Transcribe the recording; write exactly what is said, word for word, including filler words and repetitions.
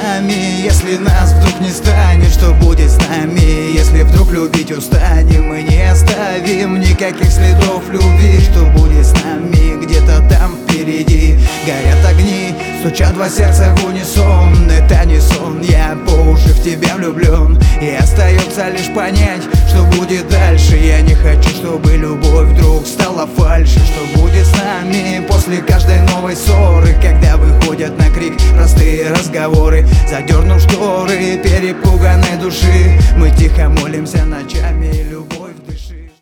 нами, если нас вдруг не станет? Что будет с нами, если вдруг любить устанем? Мы не оставим никаких следов любви. Что будет с нами где-то там впереди? Горят огни, стучат два сердца в унисон. Это не сон, я по уши в тебя влюблен. И остается лишь понять, что будет дальше. Я не хочу, чтобы любовь вдруг стала фальшью. Что будет с нами после каждой новой ссоры, когда выходят на крик простые разговоры? Задернув шторы перепуганной души, мы тихо молимся ночами, любовь.